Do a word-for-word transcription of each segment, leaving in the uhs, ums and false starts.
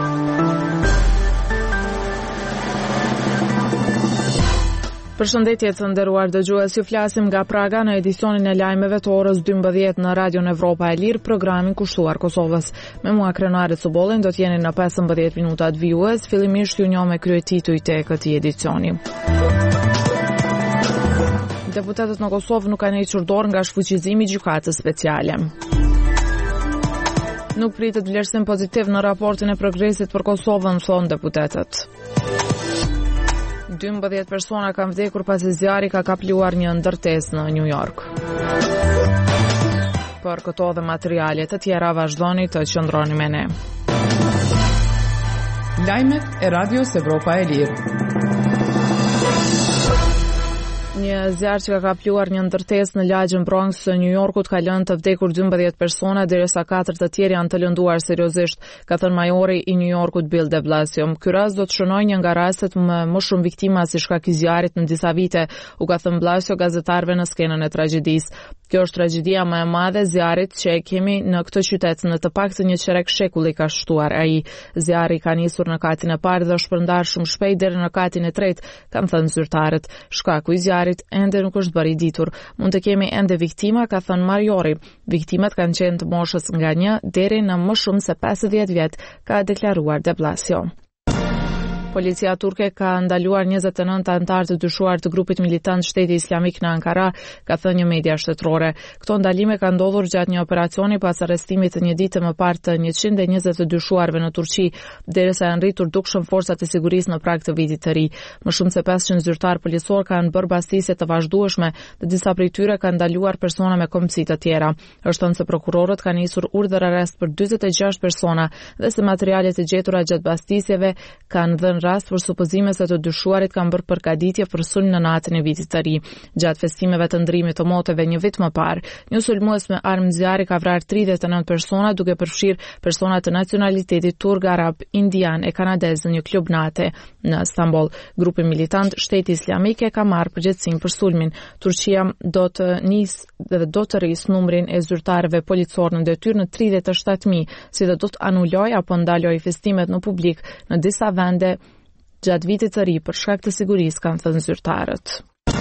Përshëndetje të nderuar dëgjues, ju flasim nga Praga në edicionin e lajmeve të orës dymbëdhjetë në Radion Evropa e Lirë, programin kushtuar Kosovës. Me mua Krenare Cubolin do t'jeni në pesëmbëdhjetë minutat vijues, fillimisht ju njoh me kryetitujt e këtij edicioni. Deputetët në Kosovë nuk kanë hequr dorë nga shfuqizimi i gjykatës speciale. Nuk pritet vlerësim pozitiv në raportin e progresit për Kosovën, thonë deputetët. dymbëdhjetë persona kanë vdekur pasi zjarri ka kapluar një ndërtesë në New York. Për këto dhe materiale të tjera vazhdoni të qëndroni me ne. Lajmet e Radios Evropa e Lirë. Një zjarr që ka kapluar një ndërtesë në lagjin Bronx së New Yorkut ka lënë të vdekur dymbëdhjetë persona, derisa katër të tjerë janë të lënduar seriozisht, ka thënë majori i New Yorkut Bill de Blasio. Ky rast do të shënojë një nga rastet me më shumë viktima si shkak i zjarrit në disa vite, u ka thënë Blasio gazetarëve në skenën e tragjedisë. Kjo është tragjedia më e madhe e zjarrit që e kemi në këtë qytet, në të paktën një qerek shekulli, ka shtuar ai. Zjarri ka nisur në katin e parë dhe është shpërndar shumë shpejt deri në katin e tretë, kanë thënë zyrtarët. Shkaku i zjarrit ende nuk është bërë i ditur. Mund të kemi ende viktima, ka thënë majori. Viktimat kanë qenë të moshës nga një deri në më shumë se pesëdhjetë vjet, ka deklaruar de Blasio. Policia turke ka ndaluar njëzet e nëntë anëtar të dyshuar të grupit militant Shteti Islamik në Ankara, ka thënë një media shtetërore. Këto ndalime kanë ndodhur gjatë një operacioni pas arrestimit të një dite më parë të njëqind e njëzet të dyshuarve në Turqi, derisa janë rritur dukshëm forcat e sigurisë në prag të vitit të ri. Më shumë se pesëqind zyrtar policor kanë bërë mbastisje të vazhdueshme dhe disa prej tyre kanë ndaluar persona me kombësi të tjera. Është thënë se prokurorët kanë nisur urdhër arrest për dyzet e gjashtë persona dhe se materialet e gjetura gjatë mbastisjeve kanë dhënë rast për supozime se të dyshuarit kanë bërë përgatitje për sulm në natën e vitit të ri. Gjatë festimeve të ndrimit të moteve një vit më parë, një sulmues me armë zjarri ka vrarë tridhjetë e nëntë persona, duke përfshirë persona të nacionalitetit turk, arab, indian e kanadez në një klub nate në Istanbul. Grupi militant Shteti Islamik e ka marrë përgjegjësinë për sulmin. Turqia do të nisë dhe do të rrisë numrin e zyrtarëve policor në detyrë në tridhjetë e shtatë mijë, si dhe do të anulojë apo ndalojë festimet në publik në disa vende gjatë vitit të ri për shkak të sigurisë, kanë thënë zyrtarët.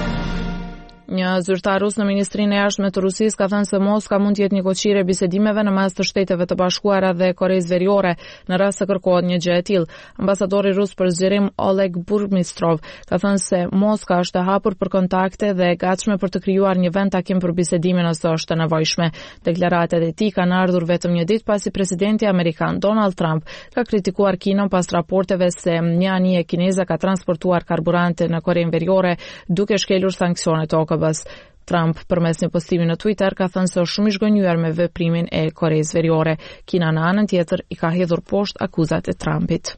Një zyrtar rus në Ministrinë e Jashtme të Rusisë ka thënë se Moska mund të jetë një koqire bisedimeve në mes të Shteteve të Bashkuara dhe Koreas Veriore në rast se kërkohet një gjë e tillë. Ambasadori rus për zgjerim Oleg Burmistrov ka thënë se Moska është e hapur për kontakte dhe e gatshme për të krijuar një vend takim për bisedime nëse është e nevojshme. Deklaratat e tij kanë ardhur vetëm një ditë pasi presidenti amerikan Donald Trump ka kritikuar Kinën pas raporteve se një anije kineze ka transportuar karburante në Korean Veriore duke shkelur sanksionet tokë. Trump përmes një postimi në Twitter ka thënë se është shumë i zgënjur me veprimin e Koreas Veriore. Kina në anën tjetër i ka hedhur poshtë akuzat e Trumpit.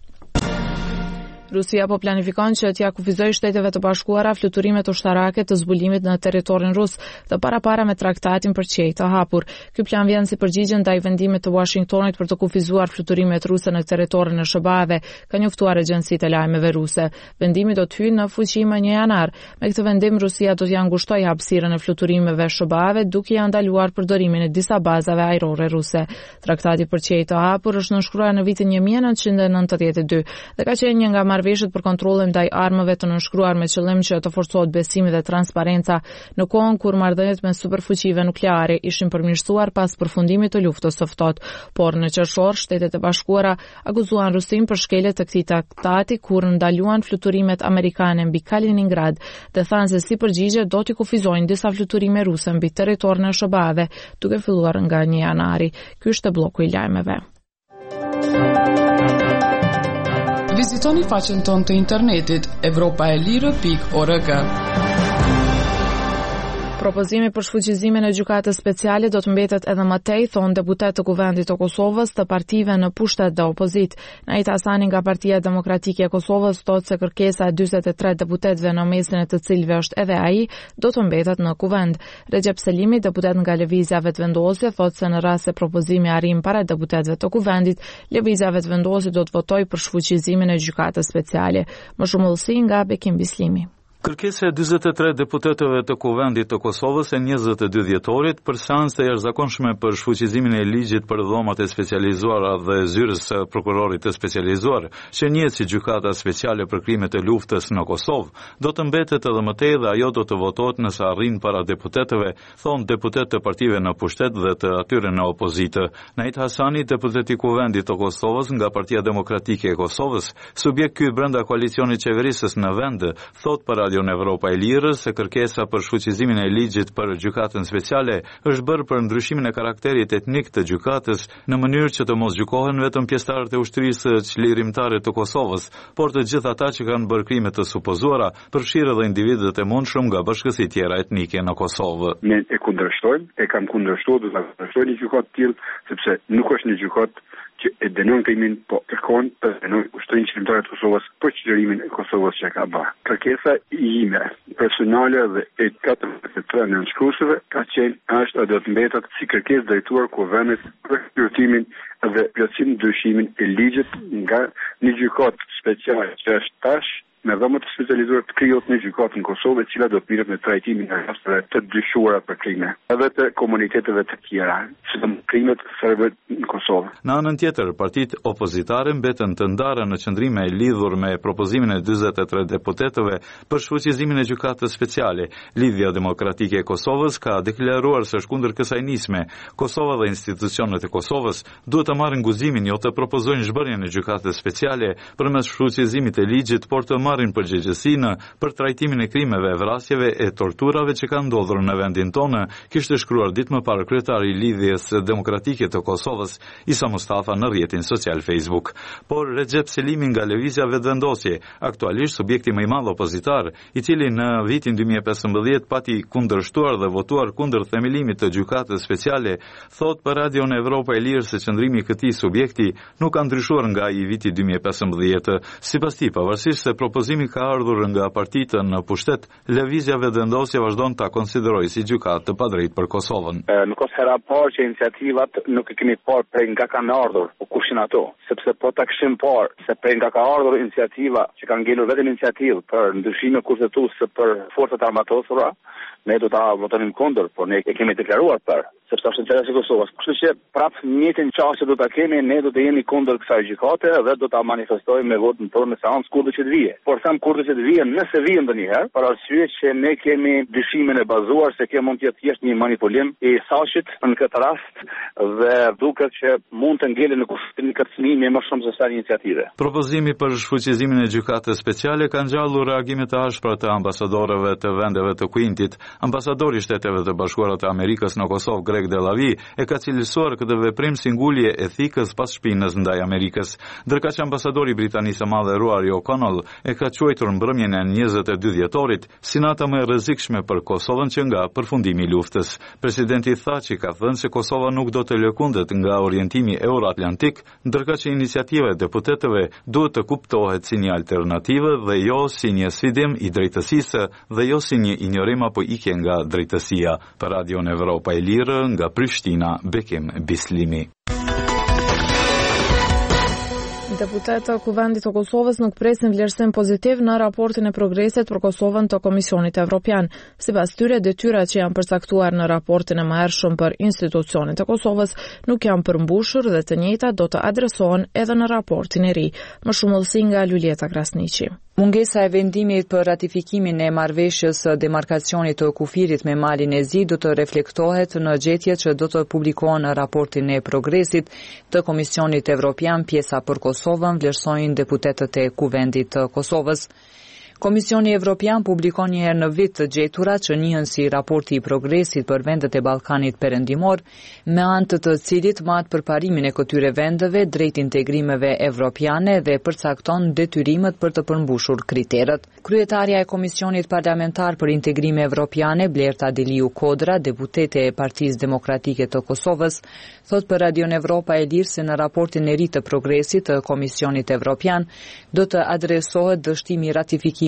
Rusia po planifikon që t'ia kufizojë Shteteve të Bashkuara fluturimet ushtarake të zbulimit në territorin rus, të parapara me traktatin për qejf të hapur. Ky plan vjen si përgjigje ndaj vendimit të Washingtonit për të kufizuar fluturimet ruse në territorin e S B A-ve, ka njoftuar agjencitë e lajmeve ruse. Vendimi do të hyjë në fuqi më një janar. Me këtë vendim Rusia do t'ia ngushtojë hapësirën e fluturimeve S B A-ve, duke ia ndaluar përdorimin e disa bazave ajrore ruse. Traktati për qejf të hapur është nënshkruar në vitin një mijë e nëntëqind e nëntëdhjetë e dy dhe ka qenë një nga marrëveshjet për kontrollin ndaj armëve të nënshkruar me qëllim që të forcohet besimi dhe transparenca në kohën kur marrëdhëniet me superfuqive nukleare ishin përmirësuar pas përfundimit të luftës së ftohtë. Por në qershor, Shtetet e Bashkuara akuzuan Rusinë për shkelje të këtij traktati kur ndaluan fluturimet amerikane mbi Kaliningrad dhe thanë se si përgjigje do t'i kufizojnë disa fluturime ruse mbi territorin e S B A-ve, duke filluar nga një janari. Ky është bloku i lajmeve. Vizitoni faqen tonë të internetit evropaelire pikë org. Propozimi për shfuqizimin e gjykatës speciale do të mbetet edhe më tej, thonë deputet të Kuvendit të Kosovës të partive në pushtet dhe opozit. Najt Hasani nga Partia Demokratike e Kosovës thotë se kërkesa e dyzet e tre deputetëve në mesin e të cilëve është edhe ai, do të mbetet në Kuvend. Recep Selimi, deputet nga Lëvizja Vetëvendosje, thotë se në rast se propozimi arrin para deputetëve të Kuvendit, Lëvizja Vetëvendosje do të votojë për shfuqizimin e gjykatës speciale. Më shumë ullësi nga Bekim Bislimi. Kërkesa e dyzet e tre deputetëve të Kuvendit të Kosovës e njëzet e dy dhjetorit për seancë të jashtëzakonshme për shfuqizimin e ligjit për dhomat e specializuara dhe zyrës së prokurorit të specializuar, që njihet si gjykata speciale për krimet e luftës në Kosovë, do të mbetet edhe më tej dhe ajo do të votohet nëse arrin para deputetëve, thonë deputet të partive në pushtet dhe të atyre në opozitë. Nait Hasani, deputet i Kuvendit të Kosovës nga Partia Demokratike e Kosovës, subjekt ky brenda koalicionit qeverisës në vend, thot për Radio në Evropa e Lirës se kërkesa për shfuqizimin e ligjit për gjykatën speciale është bërë për ndryshimin e karakterit etnik të gjykatës në mënyrë që të mos gjykohen vetëm pjesëtarët e ushtrisë çlirimtare të Kosovës, por të gjithë ata që kanë bërë krime të supozuara, përfshirë edhe individët e mundshëm nga bashkësi tjera etnike në Kosovë. Ne e kundërshtojmë, e kam kundërshtuar, do ta kundërshtojë një gjykatë të tillë, sepse nuk është një gjykatë që e denon krimin, po kërkon të denon ushtrinë qëndrore të Kosovës për çlirimin e Kosovës që ka bërë. Kërkesa ime personale dhe e katërmbëdhjetë e tre nënshkruesve ka qenë është do të mbetet si kërkesë drejtuar Kuvendit për plotësimin dhe plotësimin e ndryshimin e ligjit nga një gjykatë speciale që është tash me dhomë të specializuar të krijohet në gjykatën në Kosovë, e cila do të mirët me trajtimin e rasteve të dyshuara për krime, edhe të komuniteteve të tjera, si të krimet serbe në Kosovë. Në anën tjetër, partitë opozitare mbetën të ndara në qëndrime lidhur me propozimin e dyzet e tre deputetëve për shfuqizimin e gjykatës speciale. Lidhja Demokratike e Kosovës ka deklaruar se shkundër kësaj nisme, Kosova dhe institucionet e Kosovës duhet të marrin guximin jo të propozojnë zhbërjen e gjykatës speciale përmes shfuqizimit e ligjit, por të marrin përgjegjësinë për trajtimin e krimeve, vrasjeve e torturave që kanë ndodhur në vendin tonë, kishte shkruar ditë më parë kryetari i Lidhjes Demokratike të Kosovës, Isa Mustafa, në rrjetin social Facebook. Por Recep Selimi nga Lëvizja Vetëvendosje, aktualisht subjekti më i madh opozitar, i cili në vitin dy mijë e pesëmbëdhjetë pati kundërshtuar dhe votuar kundër themelimit të gjykatës speciale, thot për Radio në Evropa e Lirë se qëndrimi i këtij subjekti nuk ka ndryshuar nga i viti dy mijë e pesëmbëdhjetë. Sipas tij, pavarësisht se propozimi ka ardhur nga partitë në pushtet, Lëvizja Vetëvendosje vazhdon ta konsiderojë si gjykatë të padrejtë për Kosovën. Nuk është hera parë që iniciativat nuk e kemi parë prej nga kanë ardhur, o kushin ato, sepse po ta kishim parë se prej nga ka ardhur iniciativa që kanë ngelur vetëm iniciativë për ndryshime kushtetuese për forcat armatosura, ne do ta votojmë kundër, por ne e kemi deklaruar për, sepse është interesi i Kosovës. Kështu që prapë njëtin çështje do ta kemi, ne do të jemi kundër kësaj gjykate dhe do ta manifestojmë me votën tonë në seancë kurrë që të vijë. Por them kurrë që të vijë, nëse vijë ndonjëherë, për arsye që ne kemi dyshimin e bazuar se kjo mund të jetë thjesht një manipulim i saqit në këtë rast dhe duket që mund të ngelë në kushtetin e kërcënimit më shumë se sa iniciative. Propozimi për shfuqizimin e gjykatës speciale ka ngjallur reagime të ashpra të ambasadorëve të vendeve të Kuintit. Ambasadori i Shteteve të Bashkuara të Amerikës në Kosovë, Greg Delavi, e ka cilësuar këtë veprim si ngulje ethikës pas shpinës ndaj Amerikës, ndërka që ambasadori britanisë së madhe Rory O'Connell e ka quajtur mbrëmjen e njëzet e dy dhjetorit si nata më e rrezikshme për Kosovën që nga përfundimi i luftës. Presidenti Thaçi ka thënë se Kosova nuk do të lëkundet nga orientimi euroatlantik, ndërka që iniciativa e deputetëve duhet të kuptohet si një alternativë dhe jo si një sfidim i drejtësisë dhe jo si një ignorim apo ikje nga drejtësia. Për Radio në Evropa e Lirë, nga Prishtina, Bekim Bislimi. Deputetë të Kuvendit të Kosovës nuk presin vlerësim pozitiv në raportin e progresit për Kosovën të Komisionit Evropian. Sipas tyre, detyrat që janë përcaktuar në raportin e mëhershëm për institucionet e Kosovës nuk janë përmbushur dhe të njëjtat do të adresohen edhe në raportin e ri. Më shumë ullësi nga Luljeta Krasniqi. Mungesa e vendimit për ratifikimin e marrëveshjes së demarkacionit të kufirit me Malin e Zi do të reflektohet në gjetjet që do të publikohen në raportin e progresit të Komisionit Evropian. Pjesa për Kosovën, vlerësojnë deputetët e Kuvendit të Kosovës. Komisioni Evropian publikon një herë në vit të gjeturat që njihen si raporti i progresit për vendet e Ballkanit Perëndimor, me anë të të cilit mat përparimin e këtyre vendeve drejt integrimeve evropiane dhe përcakton detyrimet për të përmbushur kriteret. Kryetaria e Komisionit Parlamentar për Integrime Evropiane, Blerta Deliu Kodra, deputete e Partisë Demokratike të Kosovës, thot për Radio Evropa e Lirë se në raportin e ri të progresit të Komisionit Evropian do të adresohet dështimi ratifikimit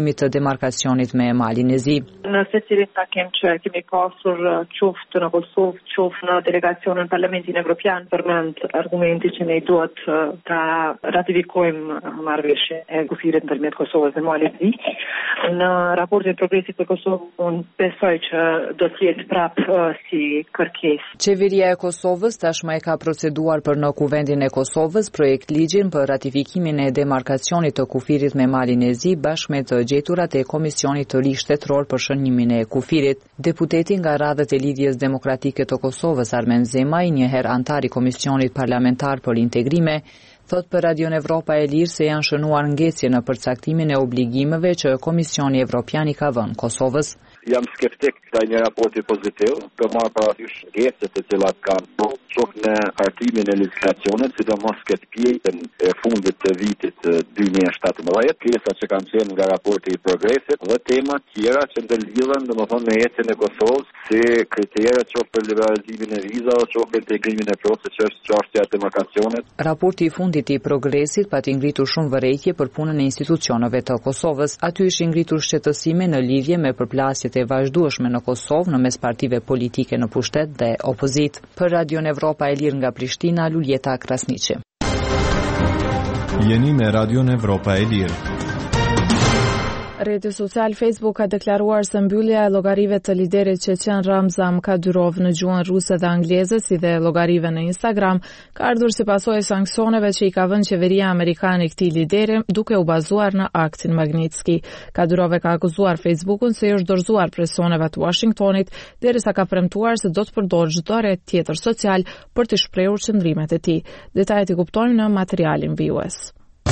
ndërtimit të demarkacionit me malin e Zi. Në secilin takim që kemi pasur qoftë në Kosovë, qoftë në delegacionin Parlamentin Evropian, përmend argumenti që ne duhet ta ratifikojmë marrëveshjen e kufirit ndërmjet Kosovës dhe malit të Zi. Në raportin progresit për Kosovë, unë besoj që do të jetë prapë si kërkesë. Qeveria e Kosovës tashmë e ka proceduar për në Kuvendin e Kosovës projekt ligjin për ratifikimin e demarkacionit të kufirit me malin e Zi bashkë me të gjeturat e Komisionit të Ri Shtetëror për shënimin e kufirit. Deputeti nga radhët e Lidhjes Demokratike të Kosovës Armen Zemaj, njëherë antar i Komisionit Parlamentar për Integrime, thot për Radion Evropa e Lirë se janë shënuar ngecje në përcaktimin e obligimeve që Komisioni Evropian i ka vënë Kosovës. Jam skeptik ndaj një raporti pozitiv, për marrë parasysh ngecjet të cilat kanë qoftë në hartimin e legjislacionit, sidomos këtë pjesën e fundit të vitit dy mijë e shtatëmbëdhjetë, pjesa që kanë qenë nga raporti i progresit dhe tema tjera që ndërlidhen domethënë me ecjen e Kosovës, si kriteret qoftë për liberalizimin e vizave, qoftë për integrimin e procesit që është çështja e demarkacionit. Raporti i fundit i progresit pati ngritur shumë vërejtje për punën e institucioneve të Kosovës. Aty ishin ngritur shqetësime në lidhje me përplasjet e vazhdueshme në Kosovë në mes partive politike në pushtet dhe opozit. Për Radion Evropa e Lirë nga Prishtina, Luljeta Krasniqi. Jeni me Radion Evropa e Lirë. Rrjeti social Facebook ka deklaruar se mbyllja e llogarive të liderit Çeçen Ramzan Kadyrov në gjuhën ruse dhe angleze, si dhe llogarive në Instagram, ka ardhur si pasojë e sanksioneve që i ka vënë qeveria amerikane këtij lideri, duke u bazuar në aktin Magnitski. Kadyrov e ka akuzuar Facebookun se i është dorëzuar presioneve të Washingtonit, derisa ka premtuar se do të përdorë çdo rrjet tjetër social për të shprehur qëndrimet e tij. Detajet i kuptojmë në materialin vijues.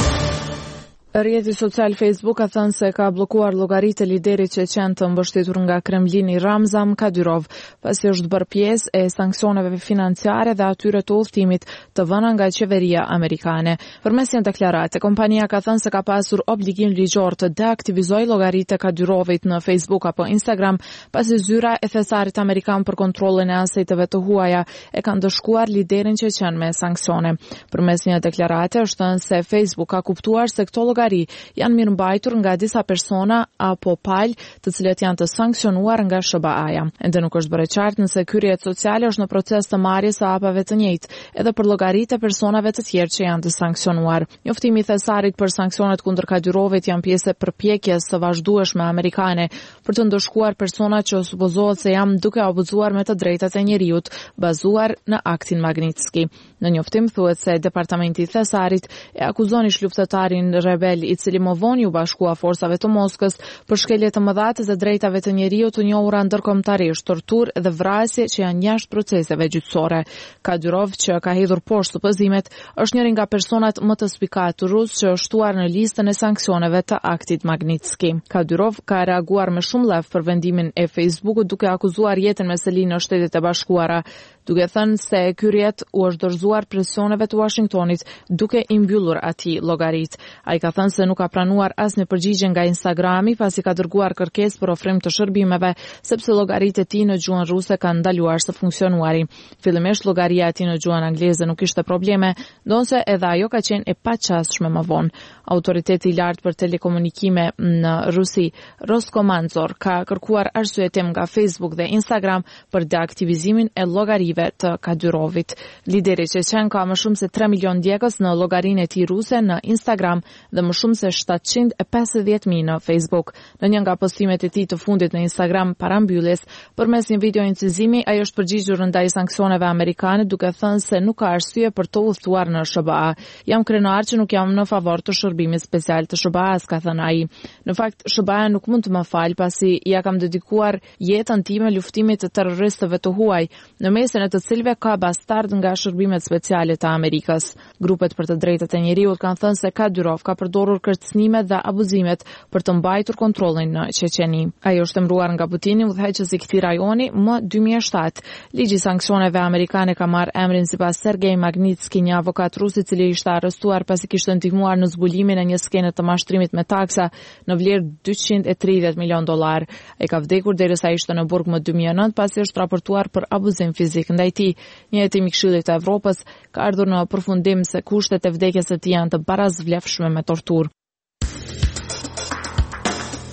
Rrjeti social Facebook ka thënë se ka bllokuar llogaritë e liderit çeçen të mbështetur nga Kremlini Ramzan Kadyrov, pasi është bërë pjesë e sanksioneve financiare dhe atyre të udhëtimit të vëna nga qeveria amerikane. Përmes një deklarate, kompania ka thënë se ka pasur obligim ligjor të deaktivizojë llogaritë e Kadyrovit në Facebook apo Instagram, pasi zyra e thesarit amerikan për kontrollin e aseteve të huaja e ka ndëshkuar liderin çeçen me sanksione. Përmes një deklarate është thënë se Facebook ka kuptuar se këto janë mirëmbajtur nga disa persona apo palë të cilët janë të sanksionuar nga S B A-ja. Ende nuk është bërë qartë nëse ky rrjet social është në proces të marrjes së hapave të njëjtë, edhe për llogaritë e personave të tjerë që janë të sanksionuar. Njoftimi i thesarit për sanksionet kundër Kadyrovit janë pjesë e përpjekjes së vazhdueshme amerikane për të ndëshkuar persona që supozohet se janë duke abuzuar me të drejtat e njerëzit, bazuar në aktin Magnitski. Në njoftim thuhet se departamenti i thesarit e akuzon ish luftëtarin rebel i cili më vonë u bashkua forsave të Moskës për shkelje të mëdha të drejtave të njerëzit të njohura ndërkombëtarisht, torturë dhe vrasje që janë jashtë proceseve gjyqësore. Kadyrov, që ka hedhur poshtë supozimet, është njëri nga personat më të spikatur rus që është shtuar në listën e sanksioneve të aktit Magnitski. Kadyrov ka reaguar me shumë lef për vendimin e Facebookut, duke akuzuar jetën me selinë në Shtetet e Bashkuara, duke thënë se ky rrjet u është dorëzuar presioneve të Washingtonit duke i mbyllur atij llogaritë. Ai ka thënë se nuk ka pranuar asnjë përgjigje nga Instagrami pasi ka dërguar kërkesë për ofrim të shërbimeve, sepse llogaritë e tij në gjuhën ruse kanë ndaluar të funksionuari. Fillimisht llogaria e tij në gjuhën angleze nuk kishte probleme, ndonse edhe ajo ka qenë e paqasshme më vonë. Autoriteti i lartë për telekomunikime në Rusi, Roskomnadzor, ka kërkuar arsyetim nga Facebook dhe Instagram për deaktivizimin e llogarive të Kadyrovit. Lideri çeçen ka më shumë se tre milion djegës në llogarinë e tij ruse në Instagram dhe më shumë se shtatëqind e pesëdhjetë mijë në Facebook. Në një nga postimet e tij të fundit në Instagram para mbylljes, përmes një video incizimi, ai është përgjigjur ndaj sanksioneve amerikane duke thënë se nuk ka arsye për të udhëtuar në S B A. Jam krenar që nuk jam në favor të shërbimit special të S B A-s, ka thënë ai. Në fakt, S B A nuk mund të më falë pasi ja kam dedikuar jetën time luftimit të terroristëve të huaj, në mesin e të cilëve ka bastard nga shërbimet speciale të Amerikës. Grupet për të drejtat e njerëzit kanë thënë se Kadyrov ka përdorur kërcënimet dhe abuzimet për të mbajtur kontrollin në Çeçeni. Ai është emëruar nga Putini udhëheqës i këtij rajoni më dy mijë e shtatë. Ligji i sanksioneve amerikane ka marrë emrin sipas Sergej Magnitski, një avokat rus i cili ishte arrestuar pasi kishte ndihmuar në zbulimin e një skene të mashtrimit me taksa në vlerë dyqind e tridhjetë milion dollar. Ai ka vdekur derisa ishte në burg më dy mijë e nëntë pasi është raportuar për abuzim fizik ndaj tij. Një hetim i Këshillit të Evropës ka ardhur në përfundim se kushtet e vdekjes së tij janë të barazvlefshme me torturë.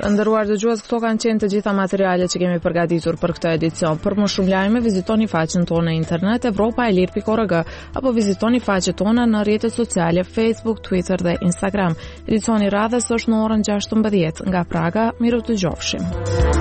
Të nderuar dëgjues, këto kanë qenë të gjitha materialet që kemi përgatitur për këtë edicion. Për më shumë lajme, vizitoni faqen tonë në internet europa e lirë pikë org apo vizitoni faqet tona në rrjetet sociale Facebook, Twitter dhe Instagram. Edicioni radhës është në orën gjashtëmbëdhjetë nga Praga. Miru të gjofshim.